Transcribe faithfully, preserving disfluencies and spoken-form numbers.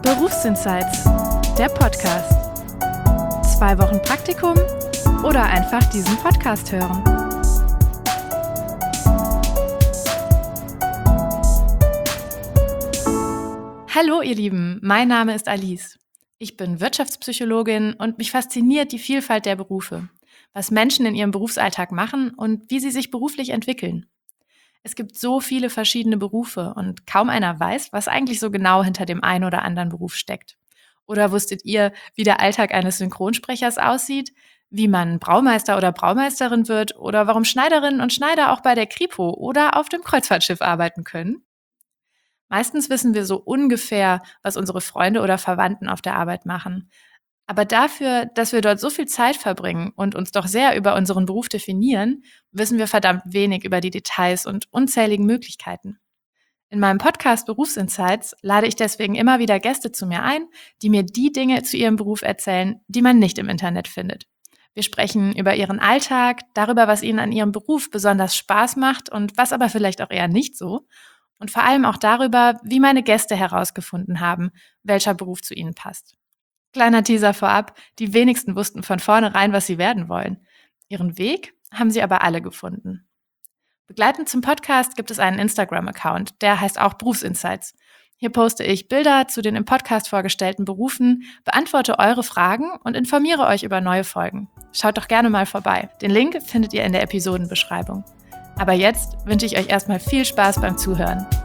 Berufsinsights, der Podcast. Zwei Wochen Praktikum oder einfach diesen Podcast hören. Hallo ihr Lieben, mein Name ist Alice. Ich bin Wirtschaftspsychologin und mich fasziniert die Vielfalt der Berufe, was Menschen in ihrem Berufsalltag machen und wie sie sich beruflich entwickeln. Es gibt so viele verschiedene Berufe und kaum einer weiß, was eigentlich so genau hinter dem einen oder anderen Beruf steckt. Oder wusstet ihr, wie der Alltag eines Synchronsprechers aussieht, wie man Braumeister oder Braumeisterin wird oder warum Schneiderinnen und Schneider auch bei der Kripo oder auf dem Kreuzfahrtschiff arbeiten können? Meistens wissen wir so ungefähr, was unsere Freunde oder Verwandten auf der Arbeit machen. Aber dafür, dass wir dort so viel Zeit verbringen und uns doch sehr über unseren Beruf definieren, wissen wir verdammt wenig über die Details und unzähligen Möglichkeiten. In meinem Podcast Berufsinsights lade ich deswegen immer wieder Gäste zu mir ein, die mir die Dinge zu ihrem Beruf erzählen, die man nicht im Internet findet. Wir sprechen über ihren Alltag, darüber, was ihnen an ihrem Beruf besonders Spaß macht und was aber vielleicht auch eher nicht so. Und vor allem auch darüber, wie meine Gäste herausgefunden haben, welcher Beruf zu ihnen passt. Kleiner Teaser vorab, die wenigsten wussten von vornherein, was sie werden wollen. Ihren Weg haben sie aber alle gefunden. Begleitend zum Podcast gibt es einen Instagram-Account, der heißt auch Berufsinsights. Hier poste ich Bilder zu den im Podcast vorgestellten Berufen, beantworte eure Fragen und informiere euch über neue Folgen. Schaut doch gerne mal vorbei. Den Link findet ihr in der Episodenbeschreibung. Aber jetzt wünsche ich euch erstmal viel Spaß beim Zuhören.